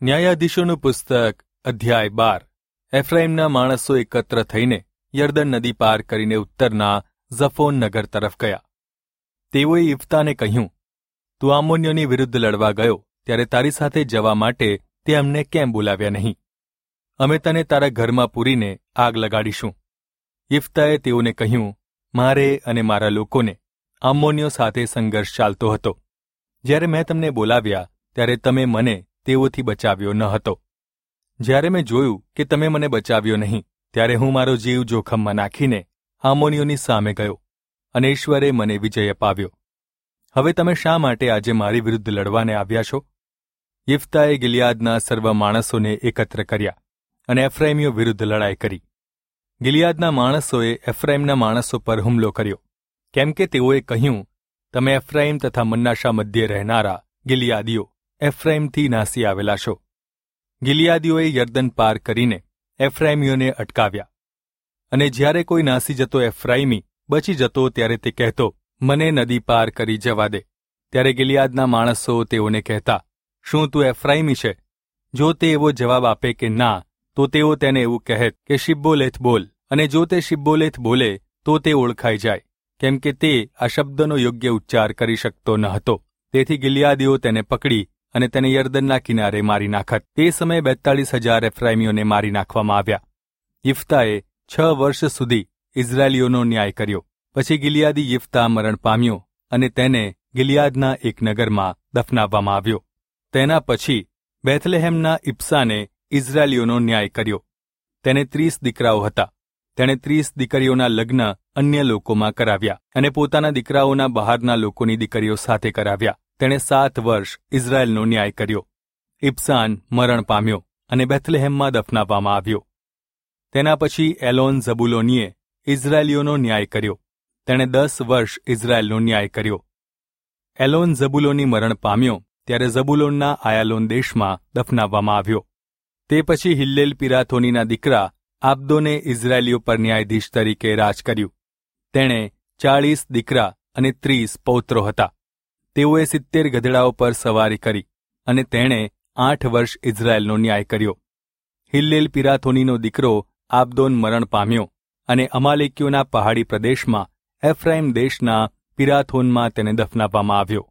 ન્યાયાધીશોનું પુસ્તક અધ્યાય 12. એફ્રાઈમના માણસો એકત્ર થઈને યર્દન નદી પાર કરીને ઉત્તરના ઝફોન નગર તરફ ગયા. તેઓએ યિફ્તાને કહ્યું, તું આમોનીયોની વિરુદ્ધ લડવા ગયો ત્યારે તારી સાથે જવા માટે તે અમને કેમ બોલાવ્યા નહીં? અમે તને તારા ઘરમાં પૂરીને આગ લગાડીશું. યિફ્તાએ તેઓને કહ્યું, મારે અને મારા લોકોને આમોનીયો સાથે સંઘર્ષ ચાલતો હતો. જ્યારે મેં તમને બોલાવ્યા ત્યારે તમે મને તેઓથી બચાવ્યો ન હતો. જ્યારે મેં જોયું કે તમે મને બચાવ્યો નહીં, ત્યારે હું મારો જીવ જોખમમાં નાખીને આમોનીયોની સામે ગયો અને ઈશ્વરે મને વિજય અપાવ્યો. હવે તમે શા માટે આજે મારી વિરુદ્ધ લડવાને આવ્યા છો? યિફ્તાએ ગિલિયાદના સર્વ માણસોને એકત્ર કર્યા અને એફ્રાઈમીઓ વિરુદ્ધ લડાઈ કરી. ગિલિયાદના માણસોએ એફ્રાઈમના માણસો પર હુમલો કર્યો, કેમ કે તેઓએ કહ્યું, તમે એફ્રાઈમ તથા મનાશા મધ્યે રહેનારા ગિલિયાદીઓ એફ્રાઈમથી નાસી આવેલા છો. ગિલિયાદીઓએ યર્દન પાર કરીને એફ્રાઈમીઓને અટકાવ્યા, અને જ્યારે કોઈ નાસી જતો એફ્રાઈમી બચી જતો ત્યારે તે કહેતો, મને નદી પાર કરી જવા દે. ત્યારે ગિલિયાદના માણસો તેઓને કહેતા, શું તું એફ્રાઈમી છે? જો તે એવો જવાબ આપે કે ના, તો તેઓ તેને એવું કહેત કે શિબ્બોલેથ બોલ, અને જો તે શિબ્બોલેથ બોલે તો તે ઓળખાઈ જાય, કેમ કે તે આ શબ્દનો યોગ્ય ઉચ્ચાર કરી શકતો ન હતો. તેથી ગિલિયાદીઓ તેને પકડી અને તેને યર્દનના કિનારે મારી નાખત. તે સમયે 42,000 એફ્રાઈમીઓને મારી નાખવામાં આવ્યા. યિફ્તાએ 6 વર્ષ સુધી ઇઝરાયેલીઓનો ન્યાય કર્યો. પછી ગિલિયાદી યિફ્તા મરણ પામ્યો અને તેને ગિલિયાદના એક નગરમાં દફનાવવામાં આવ્યો. તેના પછી બેથલેહેમના ઇપ્સાને ઇઝરાયેલીઓનો ન્યાય કર્યો. તેને 30 દીકરાઓ હતા. તેણે 30 દીકરીઓના લગ્ન અન્ય લોકોમાં કરાવ્યા અને પોતાના દીકરાઓના બહારના લોકોની દીકરીઓ સાથે કરાવ્યા. તેણે 7 વર્ષ ઇઝરાયેલનો ન્યાય કર્યો. ઇપ્સાન મરણ પામ્યો અને બેથલેહેમમાં દફનાવવામાં આવ્યો. તેના પછી એલોન ઝબુલોનીએ ઇઝરાયેલીઓનો ન્યાય કર્યો. તેણે 10 વર્ષ ઇઝરાયેલનો ન્યાય કર્યો. એલોન ઝબુલોની મરણ પામ્યો ત્યારે ઝબુલોનના આયાલોન દેશમાં દફનાવવામાં આવ્યો. તે પછી હિલ્લેલ પિરાથોનીના દીકરા આબ્દોને ઇઝરાયેલીઓ પર ન્યાયાધીશ તરીકે રાજ કર્યું. તેણે 40 દીકરા અને 30 પૌત્રો હતા. તેઓએ 70 ગધેડાઓ પર સવારી કરી અને તેણે 8 વર્ષ ઇઝરાયેલનો ન્યાય કર્યો. હિલ્લેલ પિરાથોનીનો દીકરો આબ્દોન મરણ પામ્યો અને અમાલેકીઓના પહાડી પ્રદેશમાં એફ્રાઈમ દેશના પિરાથોનમાં તેને દફનાવવામાં આવ્યો.